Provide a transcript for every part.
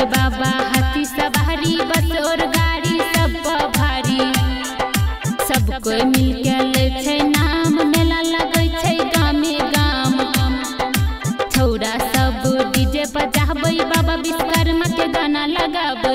छे बाबा हाथी सवारी बस और गाड़ी सब भारी। सब कोई मिलके ले छे नाम, मेला लगे छे गामे गाम। छौरा सब डीजे बजाबै, बाबा विश्वकर्मा के गाना लगाबै।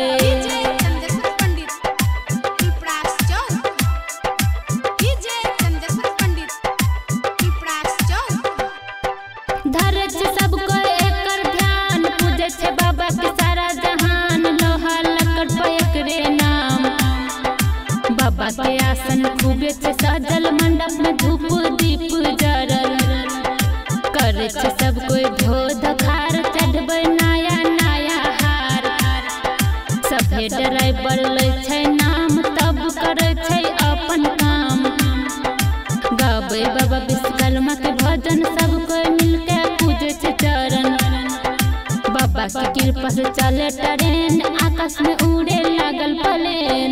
बाबा के आसन खूबे छे सजल, मंडप में धूप दीप जरल। करे छे सब कोई धोध खार, चढ़बै नया नया हार। सभे ड्राइवर ले छे नाम, तब करे छे अपन काम। गाबै बाबा विश्वकर्मा के भजन, सब कोई मिलके पूजे छे चरण। बाबा की कृपा से चले ट्रेन, आकाश में उड़े लागल प्लेन।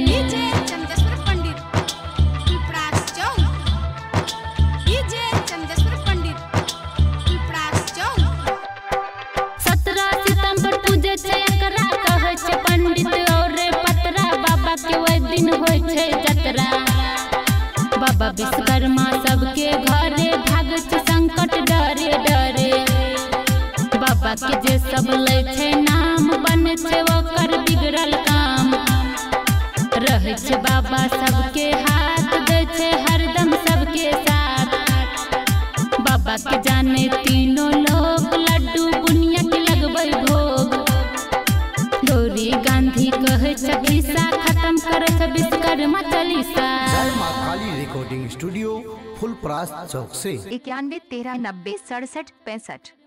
बाबा विश्वकर्मा सबके घरे, भागै छे संकट डरे डरे। बाबा के जे सब ले छे नाम, बने छे ओकर बिगड़ल काम। रहे छे बाबा सबके हाथ, दे छे हरदम सबके साथ। बाबा के जाने तीनों लोग, लड्डू बुनिया के लगबै भोग। गौरी गांधी कहे छे खिस्सा, खत्म करे छे विश्वकर्मा चालीसा। रिकॉर्डिंग स्टूडियो फुलपरास चौक से 91 13 90 67 65।